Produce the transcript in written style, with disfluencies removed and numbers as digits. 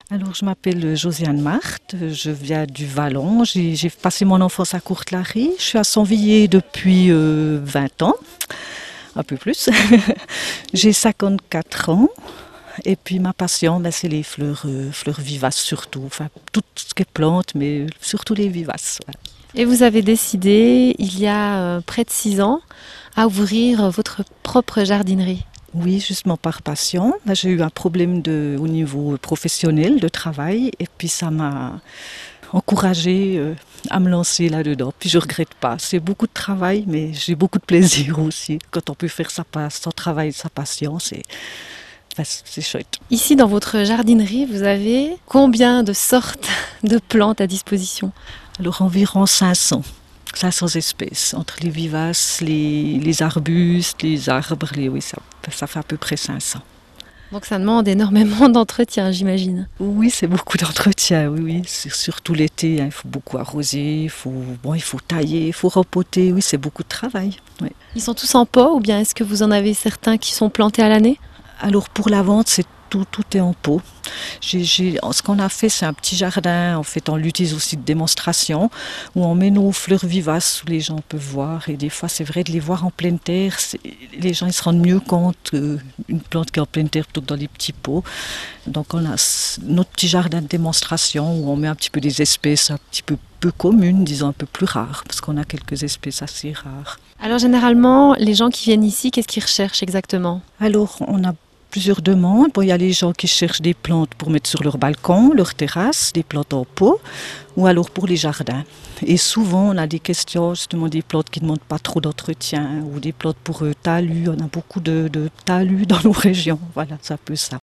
Alors, je m'appelle Josiane Marthe, je viens du Vallon. J'ai passé mon enfance à Courtelary. Je suis à Sanvilliers depuis 20 ans, un peu plus. J'ai 54 ans. Et puis ma passion, ben, c'est les fleurs vivaces surtout. Enfin, tout ce qui est plantes, mais surtout les vivaces. Voilà. Et vous avez décidé, il y a près de 6 ans, à ouvrir votre propre jardinerie. Oui, justement par passion. Ben, j'ai eu un problème au niveau professionnel de travail et puis ça m'a encouragée à me lancer là-dedans. Puis je regrette pas. C'est beaucoup de travail, mais j'ai beaucoup de plaisir aussi. Quand on peut faire son travail, sa passion, c'est chouette. Ici, dans votre jardinerie, vous avez combien de sortes de plantes à disposition? Alors environ 500 espèces, entre les vivaces, les arbustes, les arbres, oui, ça fait à peu près 500. Donc ça demande énormément d'entretien, j'imagine. Oui, c'est beaucoup d'entretien, oui, oui. Surtout l'été, hein, il faut beaucoup arroser, il faut tailler, il faut repoter, oui, c'est beaucoup de travail. Oui. Ils sont tous en pot ou bien est-ce que vous en avez certains qui sont plantés à l'année? Alors pour la vente, tout est en pot. Ce qu'on a fait, c'est un petit jardin. En fait, on l'utilise aussi de démonstration, où on met nos fleurs vivaces où les gens peuvent voir. Et des fois, c'est vrai de les voir en pleine terre. Les gens ils se rendent mieux compte qu'une plante qui est en pleine terre plutôt que dans les petits pots. Donc on a notre petit jardin de démonstration où on met un petit peu des espèces un petit peu communes, disons un peu plus rares, parce qu'on a quelques espèces assez rares. Alors généralement, les gens qui viennent ici, qu'est-ce qu'ils recherchent exactement? Alors, on a plusieurs demandes. Bon, il y a les gens qui cherchent des plantes pour mettre sur leur balcon, leur terrasse, des plantes en pot, ou alors pour les jardins. Et souvent, on a des questions, justement, des plantes qui ne demandent pas trop d'entretien, ou des plantes pour talus. On a beaucoup de talus dans nos régions. Voilà, c'est un peu ça.